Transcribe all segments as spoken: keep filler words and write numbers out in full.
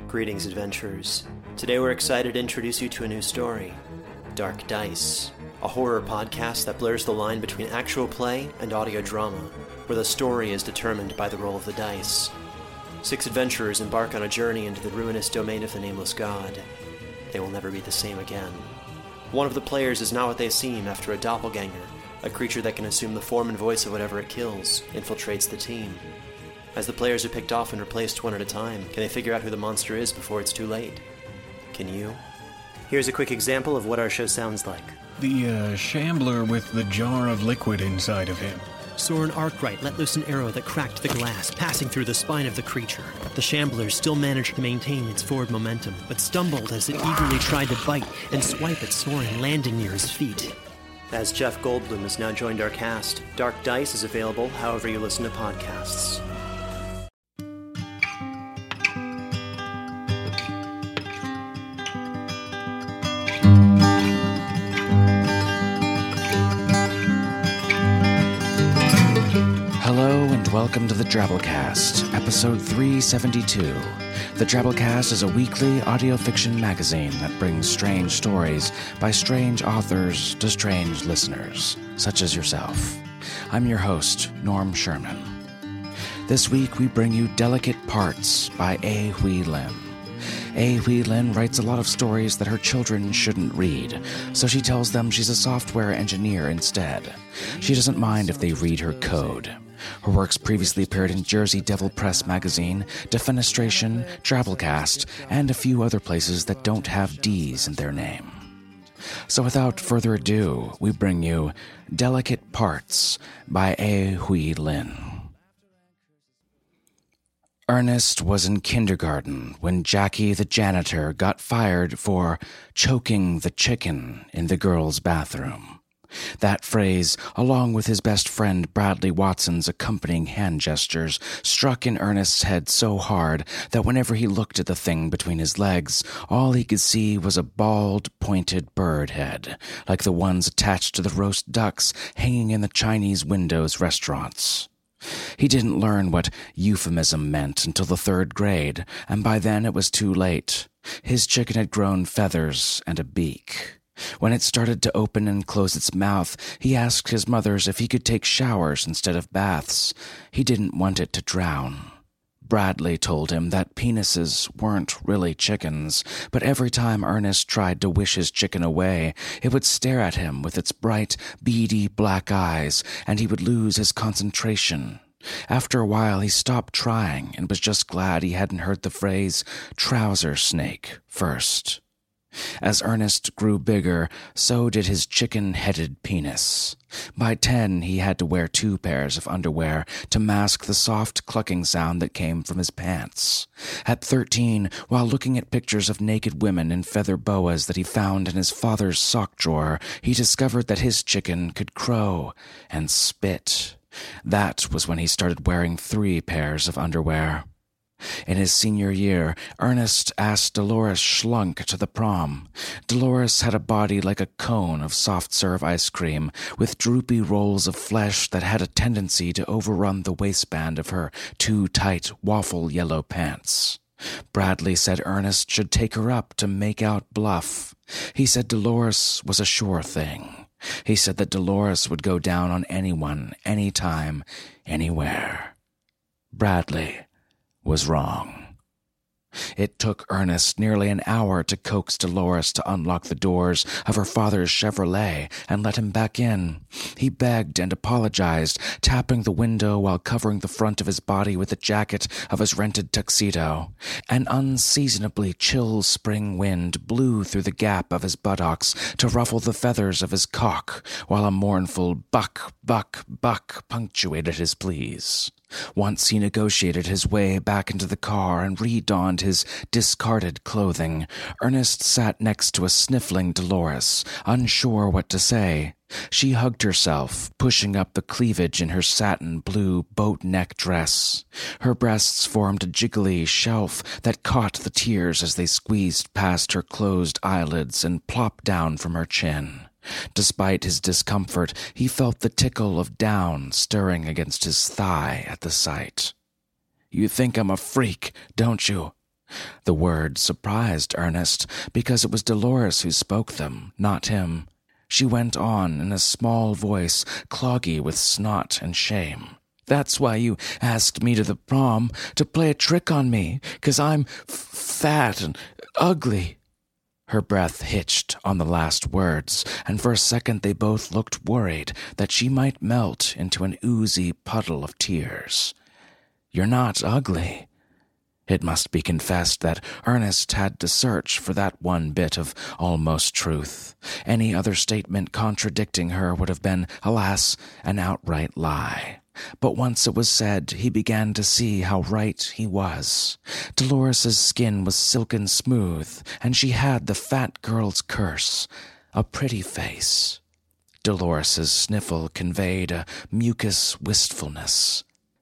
Greetings, adventurers. Today we're excited to introduce you to a new story, Dark Dice, a horror podcast that blurs the line between actual play and audio drama, where the story is determined by the roll of the dice. Six adventurers embark on a journey into the ruinous domain of the Nameless God. They will never be the same again. One of the players is not what they seem after a doppelganger, a creature that can assume the form and voice of whatever it kills, infiltrates the team. As the players are picked off and replaced one at a time, can they figure out who the monster is before it's too late? Can you? Here's a quick example of what our show sounds like. The, uh, shambler with the jar of liquid inside of him. Soren Arkwright let loose an arrow that cracked the glass, passing through the spine of the creature. The shambler still managed to maintain its forward momentum, but stumbled as it eagerly tried to bite and swipe at Soren, landing near his feet. As Jeff Goldblum has now joined our cast, Dark Dice is available however you listen to podcasts. Welcome to the Drabblecast, episode three seventy-two. The Drabblecast is a weekly audio fiction magazine that brings strange stories by strange authors to strange listeners, such as yourself. I'm your host, Norm Sherman. This week we bring you Delicate Parts by A. Hui Lin. A. Hui Lin writes a lot of stories that her children shouldn't read, so she tells them she's a software engineer instead. She doesn't mind if they read her code. Her works previously appeared in Jersey Devil Press magazine, Defenestration, Drabblecast, and a few other places that don't have D's in their name. So without further ado, we bring you Delicate Parts by A. Hui Lin. Ernest was in kindergarten when Jackie the janitor got fired for choking the chicken in the girls' bathroom. That phrase, along with his best friend Bradley Watson's accompanying hand gestures, struck in Ernest's head so hard that whenever he looked at the thing between his legs, all he could see was a bald, pointed bird head, like the ones attached to the roast ducks hanging in the Chinese windows restaurants. He didn't learn what euphemism meant until the third grade, and by then it was too late. His chicken had grown feathers and a beak. When it started to open and close its mouth, he asked his mothers if he could take showers instead of baths. He didn't want it to drown. Bradley told him that penises weren't really chickens, but every time Ernest tried to wish his chicken away, it would stare at him with its bright, beady black eyes, and he would lose his concentration. After a while, he stopped trying and was just glad he hadn't heard the phrase trouser snake first. As Ernest grew bigger, so did his chicken-headed penis. By ten, he had to wear two pairs of underwear to mask the soft clucking sound that came from his pants. At thirteen, while looking at pictures of naked women in feather boas that he found in his father's sock drawer, he discovered that his chicken could crow and spit. That was when he started wearing three pairs of underwear. In his senior year, Ernest asked Dolores Schlunk to the prom. Dolores had a body like a cone of soft-serve ice cream, with droopy rolls of flesh that had a tendency to overrun the waistband of her too-tight waffle-yellow pants. Bradley said Ernest should take her up to make out bluff. He said Dolores was a sure thing. He said that Dolores would go down on anyone, anytime, anywhere. Bradley was wrong. It took Ernest nearly an hour to coax Dolores to unlock the doors of her father's Chevrolet and let him back in. He begged and apologized, tapping the window while covering the front of his body with the jacket of his rented tuxedo. An unseasonably chill spring wind blew through the gap of his buttocks to ruffle the feathers of his cock, while a mournful buck, buck, buck punctuated his pleas. Once he negotiated his way back into the car and re-donned his discarded clothing, Ernest sat next to a sniffling Dolores, unsure what to say. She hugged herself, pushing up the cleavage in her satin blue boat-neck dress. Her breasts formed a jiggly shelf that caught the tears as they squeezed past her closed eyelids and plopped down from her chin. Despite his discomfort, he felt the tickle of down stirring against his thigh at the sight. "You think I'm a freak, don't you?" The words surprised Ernest because it was Dolores who spoke them, not him. She went on in a small voice, cloggy with snot and shame. "That's why you asked me to the prom, to play a trick on me, 'cause I'm f- fat and ugly." Her breath hitched on the last words, and for a second they both looked worried that she might melt into an oozy puddle of tears. "You're not ugly." It must be confessed that Ernest had to search for that one bit of almost truth. Any other statement contradicting her would have been, alas, an outright lie. But once it was said, he began to see how right he was. Dolores's skin was silken smooth, and she had the fat girl's curse, a pretty face. Dolores's sniffle conveyed a mucus wistfulness.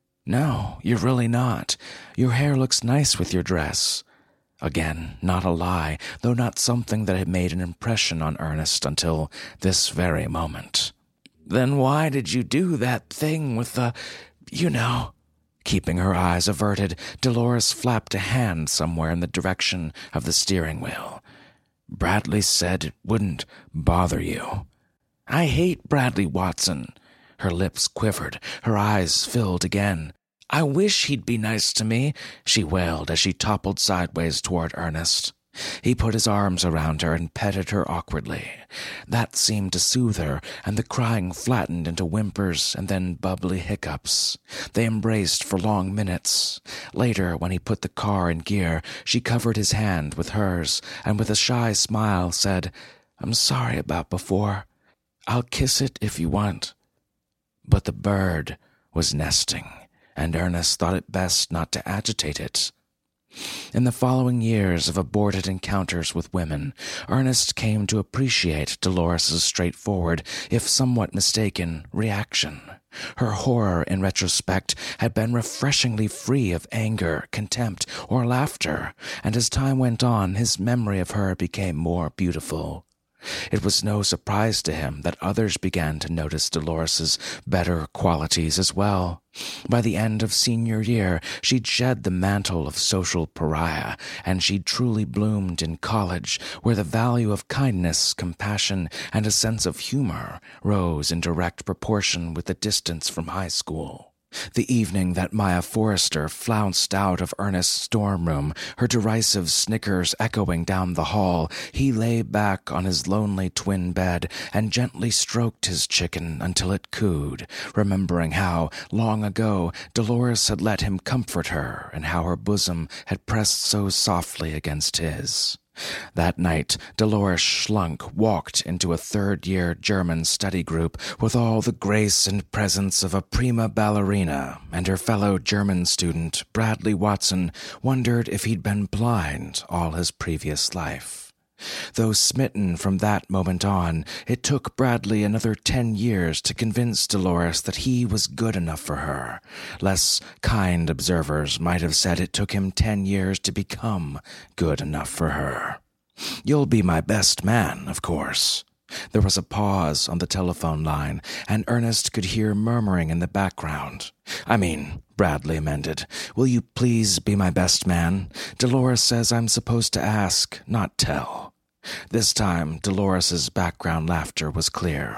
"No, you're really not. Your hair looks nice with your dress." Again, not a lie, though not something that had made an impression on Ernest until this very moment. "Then why did you do that thing with the, you know?" Keeping her eyes averted, Dolores flapped a hand somewhere in the direction of the steering wheel. "Bradley said it wouldn't bother you." "I hate Bradley Watson." Her lips quivered, her eyes filled again. "I wish he'd be nice to me," she wailed as she toppled sideways toward Ernest. He put his arms around her and petted her awkwardly. That seemed to soothe her, and the crying flattened into whimpers and then bubbly hiccups. They embraced for long minutes. Later, when he put the car in gear, she covered his hand with hers, and with a shy smile said, "I'm sorry about before. I'll kiss it if you want." But the bird was nesting, and Ernest thought it best not to agitate it. In the following years of aborted encounters with women, Ernest came to appreciate Dolores's straightforward, if somewhat mistaken, reaction. Her horror, in retrospect, had been refreshingly free of anger, contempt, or laughter, and as time went on, his memory of her became more beautiful. It was no surprise to him that others began to notice Dolores's better qualities as well. By the end of senior year, she'd shed the mantle of social pariah, and she'd truly bloomed in college, where the value of kindness, compassion, and a sense of humor rose in direct proportion with the distance from high school. The evening that Maya Forrester flounced out of Ernest's dorm room, her derisive snickers echoing down the hall, he lay back on his lonely twin bed and gently stroked his chicken until it cooed, remembering how, long ago, Dolores had let him comfort her and how her bosom had pressed so softly against his. That night, Dolores Schlunk walked into a third-year German study group with all the grace and presence of a prima ballerina, and her fellow German student, Bradley Watson, wondered if he'd been blind all his previous life. Though smitten from that moment on, it took Bradley another ten years to convince Dolores that he was good enough for her. Less kind observers might have said it took him ten years to become good enough for her. "You'll be my best man, of course." There was a pause on the telephone line, and Ernest could hear murmuring in the background. "I mean," Bradley amended, "will you please be my best man? Dolores says I'm supposed to ask, not tell." This time, Dolores's background laughter was clear.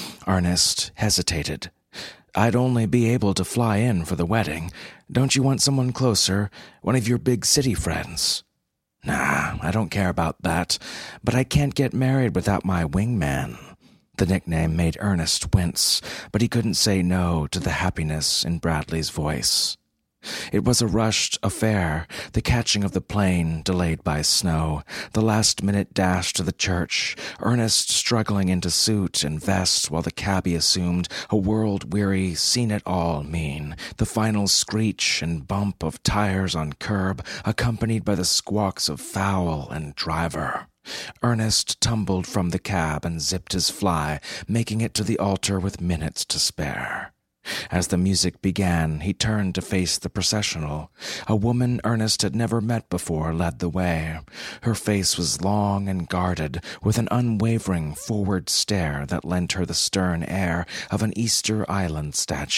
Ernest hesitated. "I'd only be able to fly in for the wedding. Don't you want someone closer? One of your big city friends?" "Nah, I don't care about that, but I can't get married without my wingman." The nickname made Ernest wince, but he couldn't say no to the happiness in Bradley's voice. It was a rushed affair, the catching of the plane delayed by snow, the last-minute dash to the church, Ernest struggling into suit and vest while the cabbie assumed a world-weary, seen-it-all mien, the final screech and bump of tires on curb, accompanied by the squawks of fowl and driver. Ernest tumbled from the cab and zipped his fly, making it to the altar with minutes to spare. As the music began, he turned to face the processional. A woman Ernest had never met before led the way. Her face was long and guarded, with an unwavering forward stare that lent her the stern air of an Easter Island statue.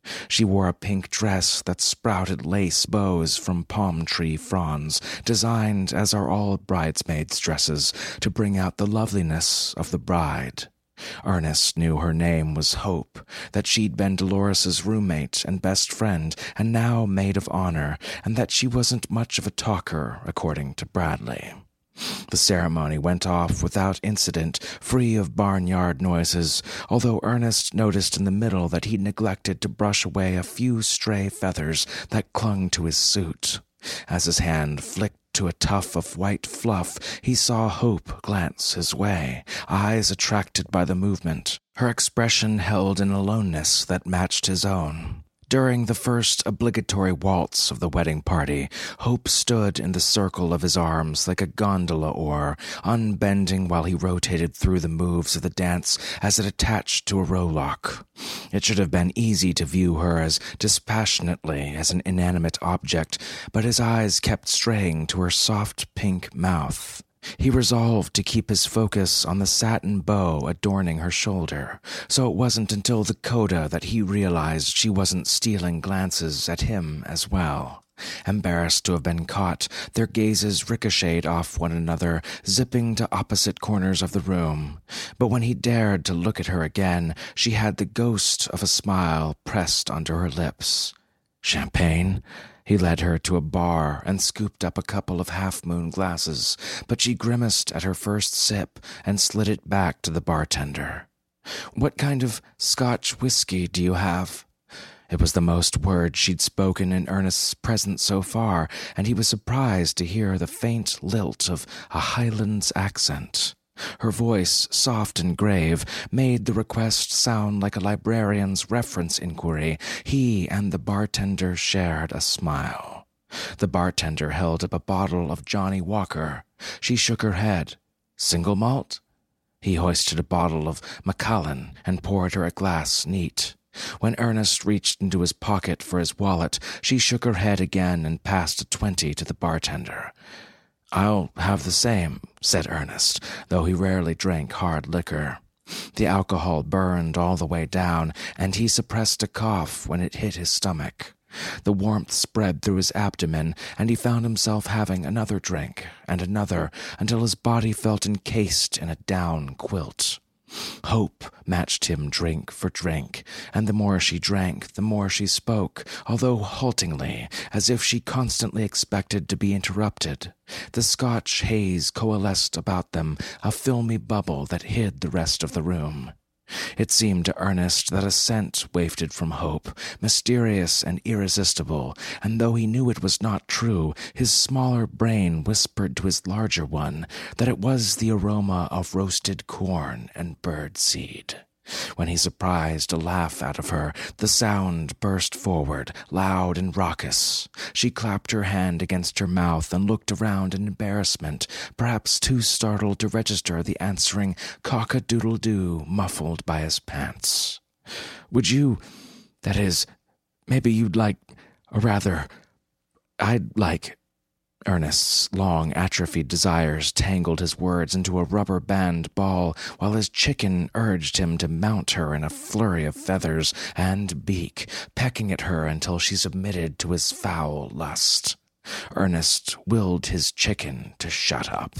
She wore a pink dress that sprouted lace bows from palm tree fronds, designed, as are all bridesmaids' dresses, to bring out the loveliness of the bride. Ernest knew her name was Hope, that she'd been Dolores's roommate and best friend, and now maid of honor, and that she wasn't much of a talker, according to Bradley. The ceremony went off without incident, free of barnyard noises, although Ernest noticed in the middle that he'd neglected to brush away a few stray feathers that clung to his suit. As his hand flicked to a tuft of white fluff, he saw Hope glance his way, eyes attracted by the movement, her expression held in aloneness that matched his own. During the first obligatory waltz of the wedding party, Hope stood in the circle of his arms like a gondola oar, unbending while he rotated through the moves of the dance as it attached to a rowlock. It should have been easy to view her as dispassionately as an inanimate object, but his eyes kept straying to her soft pink mouth. He resolved to keep his focus on the satin bow adorning her shoulder, so it wasn't until the coda that he realized she wasn't stealing glances at him as well. Embarrassed to have been caught, their gazes ricocheted off one another, zipping to opposite corners of the room. But when he dared to look at her again, she had the ghost of a smile pressed onto her lips. "Champagne?" He led her to a bar and scooped up a couple of half-moon glasses, but she grimaced at her first sip and slid it back to the bartender. "What kind of Scotch whiskey do you have?" It was the most words she'd spoken in Ernest's presence so far, and he was surprised to hear the faint lilt of a Highlands accent. Her voice, soft and grave, made the request sound like a librarian's reference inquiry. He and the bartender shared a smile. The bartender held up a bottle of Johnny Walker. She shook her head. "Single malt?" He hoisted a bottle of Macallan and poured her a glass neat. When Ernest reached into his pocket for his wallet, she shook her head again and passed a twenty to the bartender. "I'll have the same," said Ernest, though he rarely drank hard liquor. The alcohol burned all the way down, and he suppressed a cough when it hit his stomach. The warmth spread through his abdomen, and he found himself having another drink, and another, until his body felt encased in a down quilt. Hope matched him drink for drink, and the more she drank, the more she spoke, although haltingly, as if she constantly expected to be interrupted. The Scotch haze coalesced about them, a filmy bubble that hid the rest of the room. It seemed to Ernest that a scent wafted from Hope, mysterious and irresistible, and though he knew it was not true, his smaller brain whispered to his larger one that it was the aroma of roasted corn and bird seed. When he surprised a laugh out of her, the sound burst forward, loud and raucous. She clapped her hand against her mouth and looked around in embarrassment, perhaps too startled to register the answering cock-a-doodle-doo muffled by his pants. "Would you, that is, maybe you'd like, or rather, I'd like..." Ernest's long, atrophied desires tangled his words into a rubber band ball, while his chicken urged him to mount her in a flurry of feathers and beak, pecking at her until she submitted to his foul lust. Ernest willed his chicken to shut up.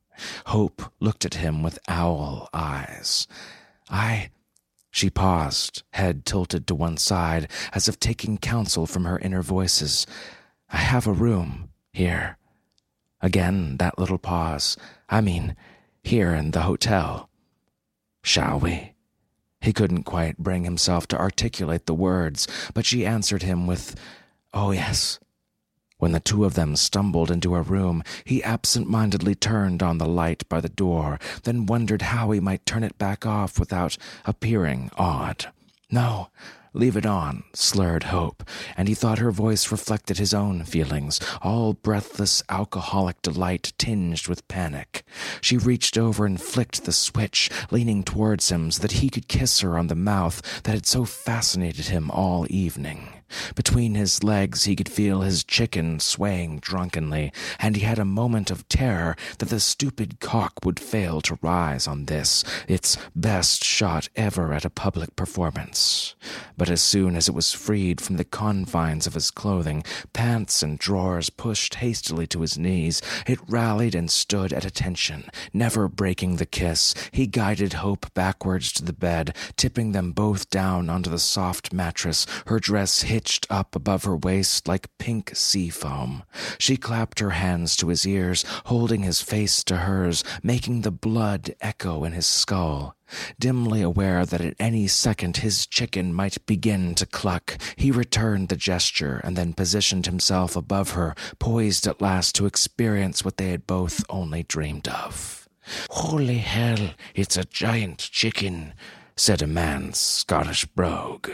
Hope looked at him with owl eyes. I... She paused, head tilted to one side, as if taking counsel from her inner voices. "I have a room. Here." Again that little pause. "I mean, here in the hotel." "Shall we?" He couldn't quite bring himself to articulate the words, but she answered him with, "Oh, yes." When the two of them stumbled into her room, he absent-mindedly turned on the light by the door, then wondered how he might turn it back off without appearing odd. "No, leave it on," slurred Hope, and he thought her voice reflected his own feelings, all breathless alcoholic delight tinged with panic. She reached over and flicked the switch, leaning towards him so that he could kiss her on the mouth that had so fascinated him all evening. Between his legs he could feel his chicken swaying drunkenly, and he had a moment of terror that the stupid cock would fail to rise on this, its best shot ever at a public performance. But as soon as it was freed from the confines of his clothing, pants and drawers pushed hastily to his knees, it rallied and stood at attention. Never breaking the kiss, he guided Hope backwards to the bed, tipping them both down onto the soft mattress, her dress hitched up above her waist like pink sea foam. She clapped her hands to his ears, holding his face to hers, making the blood echo in his skull. Dimly aware that at any second his chicken might begin to cluck, he returned the gesture and then positioned himself above her, poised at last to experience what they had both only dreamed of. "Holy hell, it's a giant chicken," said a man's Scottish brogue.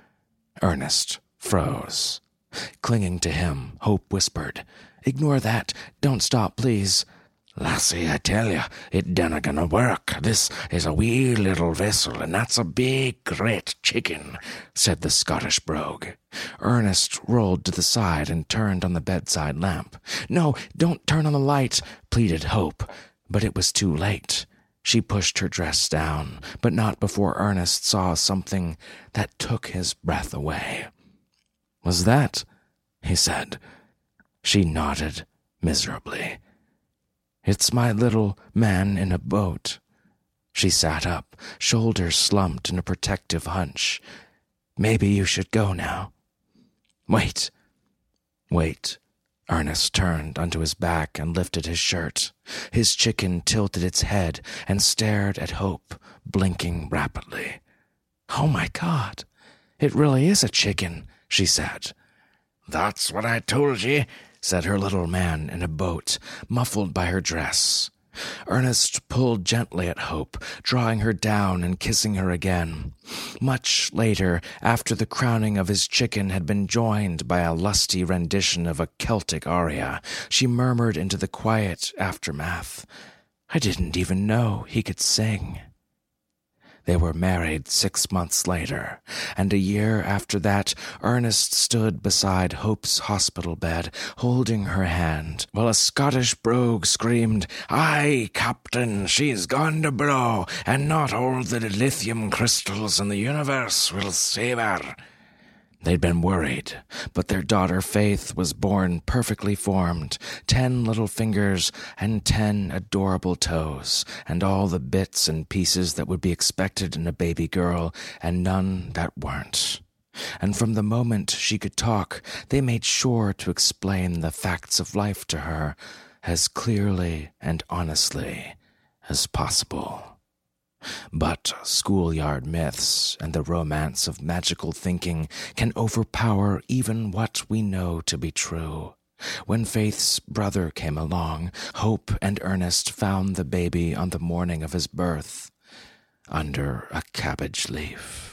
Ernest froze. Clinging to him, Hope whispered, "Ignore that. Don't stop, please." "Lassie, I tell you, it dinna gonna work. This is a wee little vessel, and that's a big, great chicken," said the Scottish brogue. Ernest rolled to the side and turned on the bedside lamp. "No, don't turn on the light," pleaded Hope, but it was too late. She pushed her dress down, but not before Ernest saw something that took his breath away. "Was that?" he said. She nodded miserably. "It's my little man in a boat." She sat up, shoulders slumped in a protective hunch. "Maybe you should go now." "Wait. Wait." Ernest turned onto his back and lifted his shirt. His chicken tilted its head and stared at Hope, blinking rapidly. "Oh my God, it really is a chicken," she said. "That's what I told ye," said her little man in a boat, muffled by her dress. Ernest pulled gently at Hope, drawing her down and kissing her again. Much later, after the crowning of his chicken had been joined by a lusty rendition of a Celtic aria, she murmured into the quiet aftermath, "I didn't even know he could sing." They were married six months later, and a year after that, Ernest stood beside Hope's hospital bed, holding her hand, while a Scottish brogue screamed, "Aye, Captain, she's gone to blow, and not all the lithium crystals in the universe will save her." They'd been worried, but their daughter Faith was born perfectly formed, ten little fingers and ten adorable toes, and all the bits and pieces that would be expected in a baby girl, and none that weren't. And from the moment she could talk, they made sure to explain the facts of life to her as clearly and honestly as possible. But schoolyard myths and the romance of magical thinking can overpower even what we know to be true. When Faith's brother came along, Hope and Ernest found the baby on the morning of his birth, under a cabbage leaf.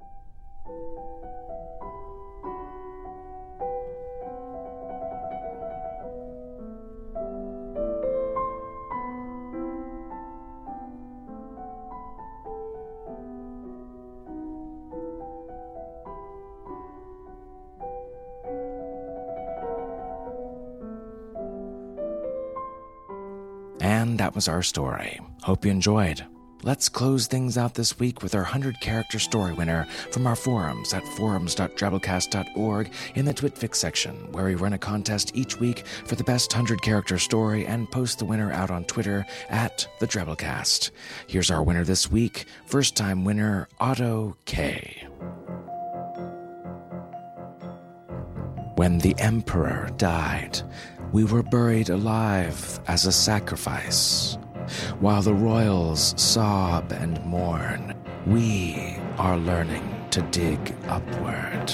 And that was our story. Hope you enjoyed. Let's close things out this week with our one hundred character story winner from our forums at forums dot drabblecast dot org in the TwitFix section, where we run a contest each week for the best one hundred character story and post the winner out on Twitter at the Drabblecast. Here's our winner this week, first-time winner Otto K. When the Emperor died, we were buried alive as a sacrifice. While the royals sob and mourn, we are learning to dig upward.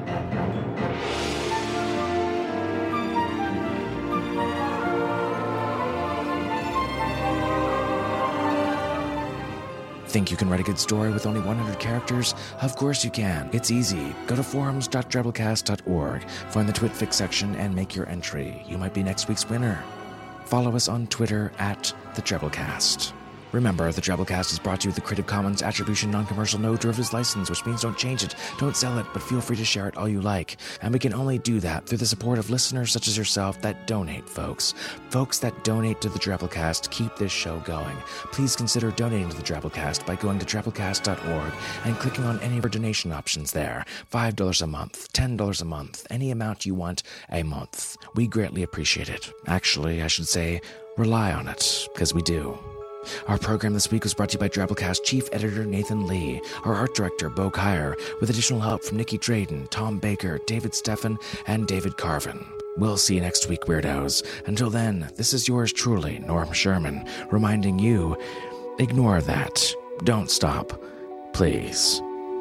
Think you can write a good story with only one hundred characters? Of course you can. It's easy. Go to forums dot drabblecast dot org, find the TwitFix section, and make your entry. You might be next week's winner. Follow us on Twitter at the Drabblecast. Remember, the Drabblecast is brought to you with the Creative Commons Attribution Non-Commercial No Derivatives License, which means don't change it, don't sell it, but feel free to share it all you like. And we can only do that through the support of listeners such as yourself that donate, folks. Folks that donate to the Drabblecast keep this show going. Please consider donating to the Drabblecast by going to drabblecast dot org and clicking on any of our donation options there. five dollars a month, ten dollars a month, any amount you want a month. We greatly appreciate it. Actually, I should say, rely on it, because we do. Our program this week was brought to you by Drabblecast Chief Editor Nathan Lee, our Art Director Bo Kyer, with additional help from Nikki Drayden, Tom Baker, David Steffen, and David Carvin. We'll see you next week, weirdos. Until then, this is yours truly, Norm Sherman, reminding you, ignore that. Don't stop. Please.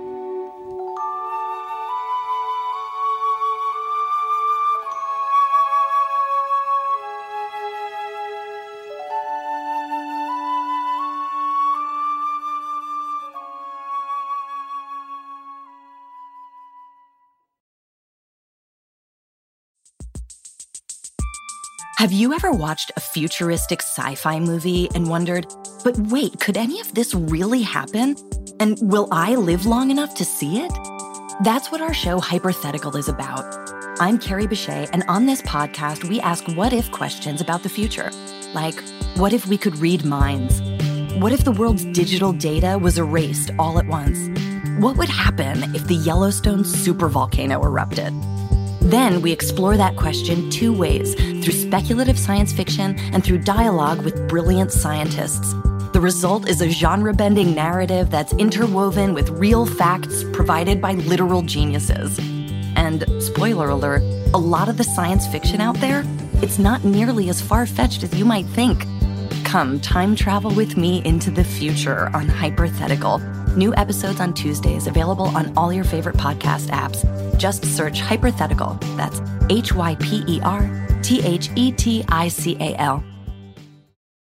Have you ever watched a futuristic sci-fi movie and wondered, but wait, could any of this really happen? And will I live long enough to see it? That's what our show Hypothetical is about. I'm Carrie Bechet, and on this podcast, we ask what-if questions about the future. Like, what if we could read minds? What if the world's digital data was erased all at once? What would happen if the Yellowstone supervolcano erupted? Then we explore that question two ways, through speculative science fiction and through dialogue with brilliant scientists. The result is a genre-bending narrative that's interwoven with real facts provided by literal geniuses. And, spoiler alert, a lot of the science fiction out there, it's not nearly as far-fetched as you might think. Come time travel with me into the future on Hypothetical. New episodes on Tuesdays, available on all your favorite podcast apps. Just search Hypothetical. That's H Y P E R T H E T I C A L.